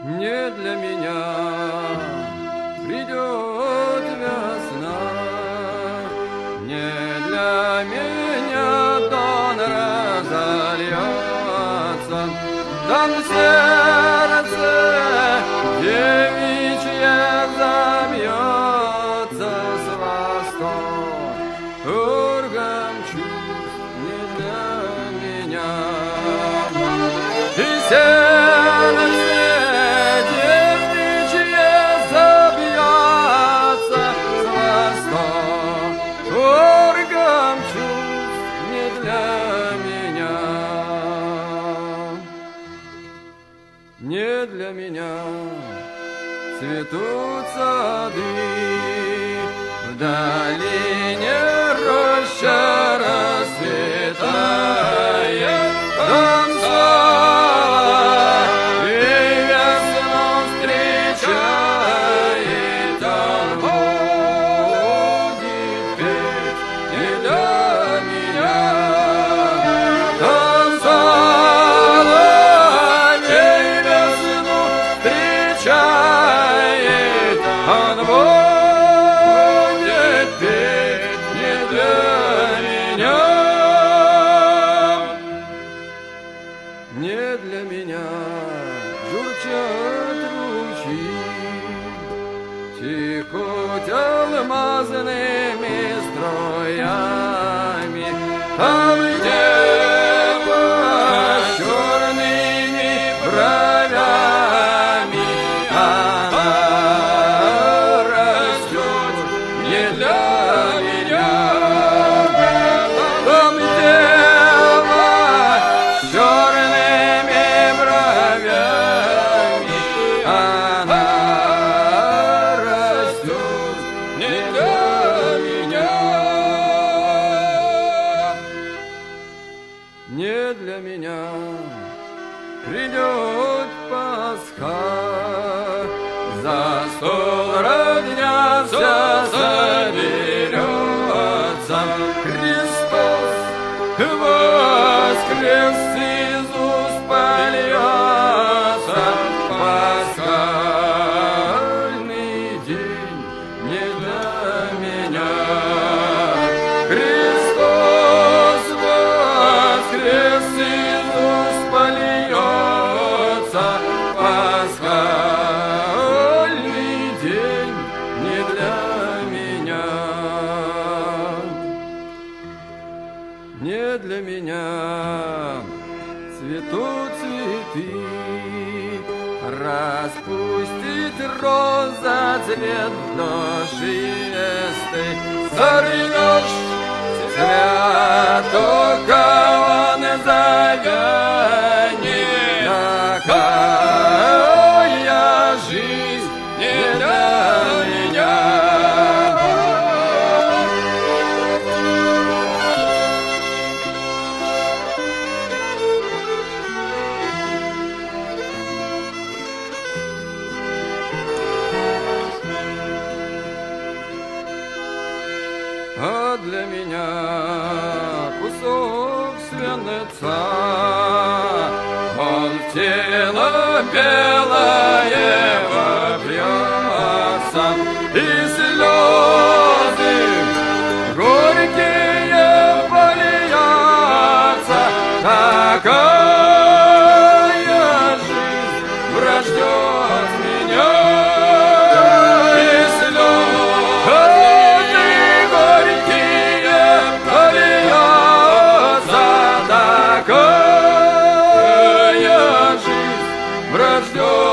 Не для меня придет весна, не для меня тон разольется, там сердце девичье замьется с восторгом чувств не для меня. И сердце девичье забьется с восторгом чувств не для меня. Не для меня цветут сады, в долине роща расцветает, там слава и весну встречает, он будет петь не для меня. Там соловей весну встречает, он будет петь не для меня. Не для меня журчат ручьи, текут алмазными струями, там дева с черными бровями, она растет не для меня. Там дева с черными бровями, она растет не для меня. Не для меня придет Пасха, за стол родня соберется, Христос воскрес, из уст польется пасхальный день не для меня. Христос воскрес, из уст польется пасхальный день не для меня. Не для меня цветут цветы, распустит роза цвет душистый, сорвешь цветок, он завянет. Такая жизнь не для меня. А для меня кусок свинца, он в тело белое вопьется, и слезы горькие польются. Такая жизнь рождет меня. И слезы горькие польются. Такая жизнь рождет